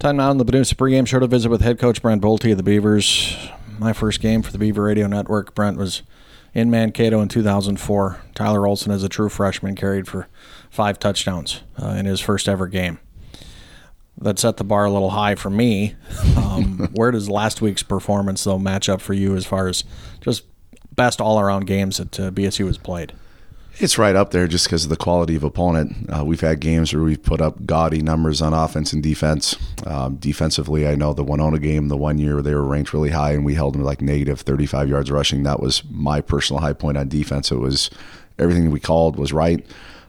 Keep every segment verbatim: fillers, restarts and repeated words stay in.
Time now on the Benoista pregame show to visit with head coach Brent Bolte of the Beavers. My first game for the Beaver Radio Network, Brent, was in Mankato in two thousand four. Tyler Olson, as a true freshman, carried for five touchdowns uh, in his first ever game. That set the bar a little high for me. Um, where does last week's performance, though, match up for you as far as just best all-around games that uh, B S U has played? It's right up there just because of the quality of opponent. Uh, we've had games where we've put up gaudy numbers on offense and defense. Um, defensively, I know the Winona game, the one year they were ranked really high and we held them like negative thirty-five yards rushing. That was my personal high point on defense. It was everything we called was right.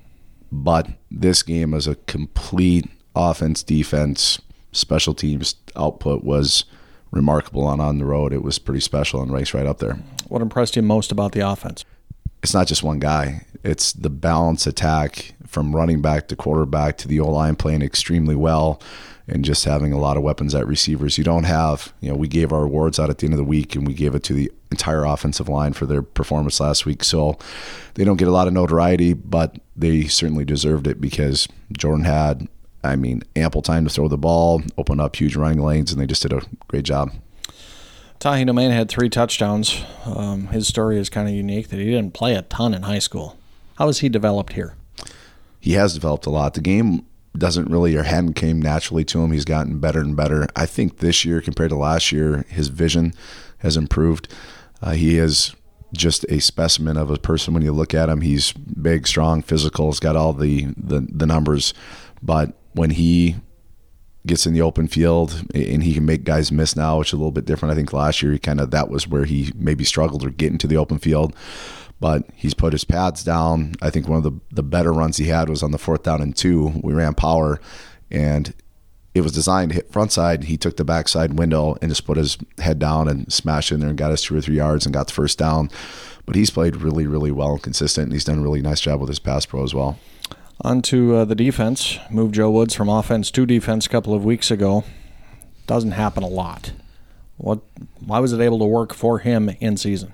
But this game was a complete offense, defense, special teams output was remarkable on on the road. It was pretty special and ranks right up there. What impressed you most about the offense? It's not just one guy. It's the balanced attack from running back to quarterback to the O-line playing extremely well and just having a lot of weapons at receivers. You don't have, you know, we gave our awards out at the end of the week and we gave it to the entire offensive line for their performance last week. So they don't get a lot of notoriety, but they certainly deserved it because Jordan had, I mean, ample time to throw the ball, open up huge running lanes, and they just did a great job. Tahi Domain had three touchdowns. Um, his story is kind of unique that he didn't play a ton in high school. How has he developed here? He has developed a lot. The game doesn't really, or hadn't came naturally to him. He's gotten better and better. I think this year compared to last year, his vision has improved. Uh, he is just a specimen of a person when you look at him. He's big, strong, physical. He's got all the, the, the numbers. But when he gets in the open field and he can make guys miss now, which is a little bit different. I think last year he kind of, that was where he maybe struggled or get into the open field, but he's put his pads down. I think one of the, the better runs he had was on the fourth down and two. We ran power and it was designed to hit front side. He took the backside window and just put his head down and smashed in there and got us two or three yards and got the first down. But he's played really, really well and consistent, and he's done a really nice job with his pass pro as well. On to uh, the defense. Moved Joe Woods from offense to defense a couple of weeks ago. Doesn't happen a lot. What? Why was it able to work for him in season?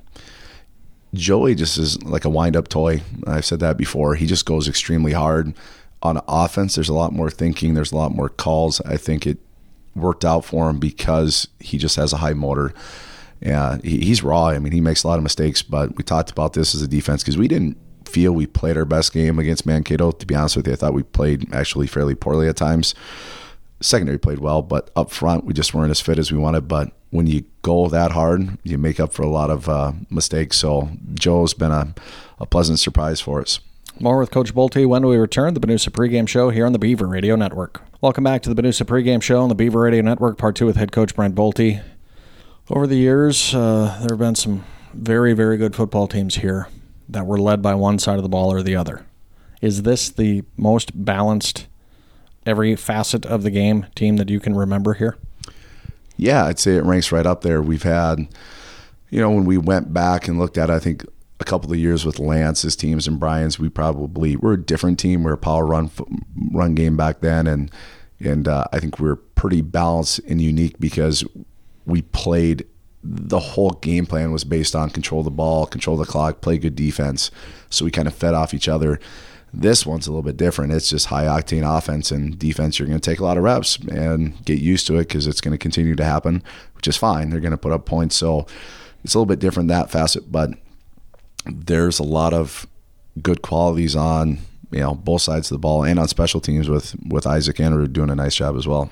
Joey just is like a wind-up toy. I've said that before. He just goes extremely hard. On offense, there's a lot more thinking. There's a lot more calls. I think it worked out for him because he just has a high motor. Yeah, he, he's raw. I mean, he makes a lot of mistakes, but we talked about this as a defense because we didn't feel we played our best game against Mankato. To be honest with you, I thought we played actually fairly poorly at times. Secondary played well, but up front we just weren't as fit as we wanted. But when you go that hard, you make up for a lot of uh, mistakes. So Joe's been a, a pleasant surprise for us. More with Coach Bolte when we return. The Benoista pregame show here on the Beaver Radio Network. Welcome back to the Benoista pregame show on the Beaver Radio Network, part two with head coach Brent Bolte. Over the years, uh, there have been some very, very good football teams here that were led by one side of the ball or the other. Is this the most balanced, every facet of the game team that you can remember here? Yeah, I'd say it ranks right up there. We've had, you know, when we went back and looked at, I think, a couple of years with Lance's teams and Brian's, we probably, we're a different team. We're a power run run game back then, and and uh, I think we we're pretty balanced and unique because we played, the whole game plan was based on control the ball, control the clock, play good defense. So we kind of fed off each other. This one's a little bit different. It's just high-octane offense and defense. You're going to take a lot of reps and get used to it because it's going to continue to happen, which is fine. They're going to put up points. So it's a little bit different, that facet, but there's a lot of good qualities on, you know, both sides of the ball and on special teams with, with Isaac Andrew doing a nice job as well.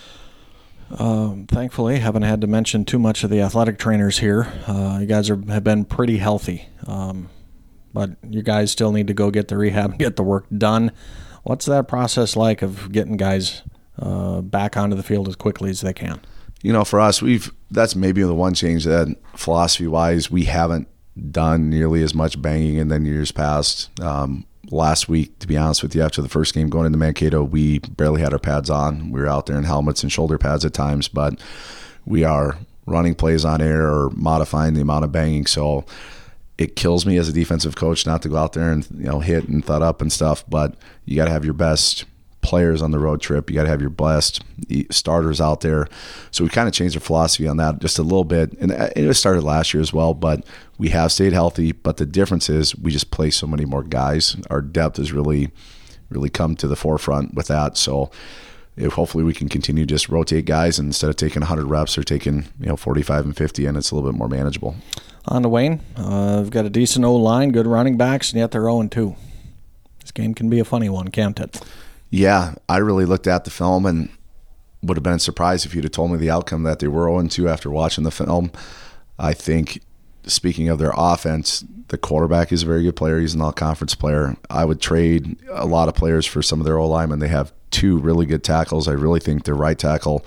Um, thankfully, haven't had to mention too much of the athletic trainers here. Uh, you guys are, have been pretty healthy, um, but you guys still need to go get the rehab and get the work done. What's that process like of getting guys uh, back onto the field as quickly as they can? You know, for us, we've that's maybe the one change that philosophy-wise we haven't done nearly as much banging in than years past. Um, Last week, to be honest with you, after the first game going into Mankato, we barely had our pads on. We were out there in helmets and shoulder pads at times, but we are running plays on air or modifying the amount of banging. So it kills me as a defensive coach not to go out there and, you know, hit and thud up and stuff, but you got to have your best players on the road trip. You got to have your best starters out there. So we kind of changed our philosophy on that just a little bit. And it started last year as well, but we have stayed healthy. But the difference is we just play so many more guys. Our depth has really, really come to the forefront with that. So if hopefully we can continue to just rotate guys, and instead of taking one hundred reps or taking, you know, forty-five and fifty, and it's a little bit more manageable. On to Wayne. Uh, we've got a decent O-line, good running backs, and yet they're oh and two. This game can be a funny one, can't it? Yeah, I really looked at the film and would have been surprised if you'd have told me the outcome that they were oh and two after watching the film. I think, speaking of their offense, the quarterback is a very good player. He's an all-conference player. I would trade a lot of players for some of their O-linemen. They have two really good tackles. I really think their right tackle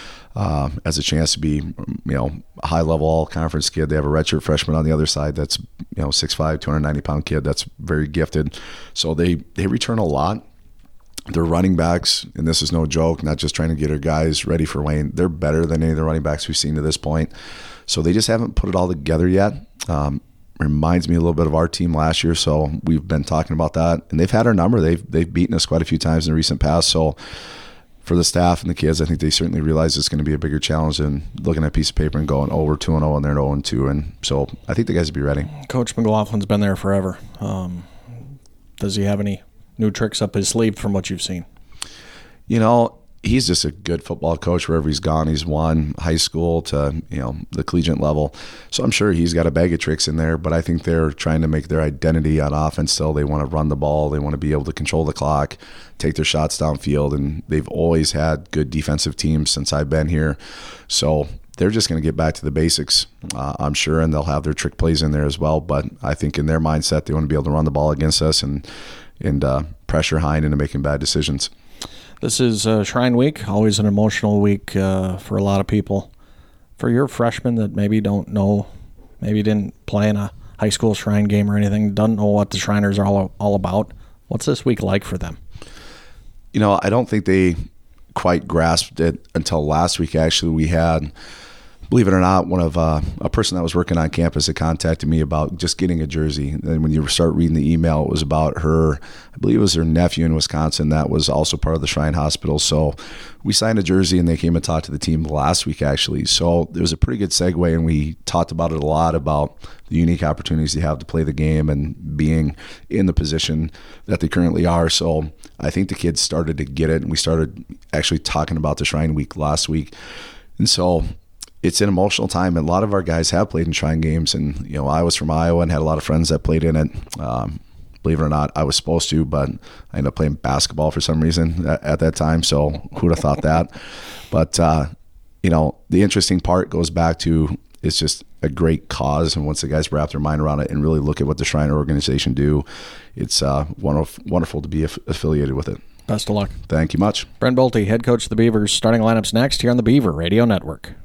um, has a chance to be, you know, a high-level all-conference kid. They have a redshirt freshman on the other side that's, you know, six five, two hundred ninety pound kid that's very gifted. So they, they return a lot. Their running backs, and this is no joke, not just trying to get our guys ready for Wayne, they're better than any of the running backs we've seen to this point. So they just haven't put it all together yet. Um, reminds me a little bit of our team last year, so we've been talking about that. And they've had our number. They've they've beaten us quite a few times in the recent past. So for the staff and the kids, I think they certainly realize it's going to be a bigger challenge than looking at a piece of paper and going, oh, we're two and oh, and they're oh and two. And so I think the guys will be ready. Coach McLaughlin's been there forever. Um, does he have any new tricks up his sleeve from what you've seen? You know, he's just a good football coach wherever he's gone. He's won high school to, you know, the collegiate level. So I'm sure he's got a bag of tricks in there, but I think they're trying to make their identity on offense still. They want to run the ball. They want to be able to control the clock, take their shots downfield, and they've always had good defensive teams since I've been here. So they're just going to get back to the basics, uh, I'm sure, and they'll have their trick plays in there as well. But I think in their mindset, they want to be able to run the ball against us and, and uh, pressure Hein into making bad decisions. This is uh, Shrine Week, always an emotional week uh, for a lot of people. For your freshmen that maybe don't know, maybe didn't play in a high school Shrine game or anything, don't know what the Shriners are all, all about, what's this week like for them? You know, I don't think they quite grasped it until last week. Actually, we had, believe it or not, one of uh, a person that was working on campus had contacted me about just getting a jersey. And when you start reading the email, it was about her, I believe it was her nephew in Wisconsin that was also part of the Shrine Hospital. So we signed a jersey and they came and talked to the team last week, actually. So there was a pretty good segue, and we talked about it a lot, about the unique opportunities they have to play the game and being in the position that they currently are. So I think the kids started to get it, and we started actually talking about the Shrine Week last week. And so it's an emotional time, and a lot of our guys have played in Shrine games. And, you know, I was from Iowa and had a lot of friends that played in it. Um, believe it or not, I was supposed to, but I ended up playing basketball for some reason at, at that time. So who'd have thought that? But, uh, you know, the interesting part goes back to it's just a great cause. And once the guys wrap their mind around it and really look at what the Shriner organization do, it's uh, wonderful, wonderful to be aff- affiliated with it. Best of luck. Thank you much. Brent Bolte, head coach of the Beavers. Starting lineups next here on the Beaver Radio Network.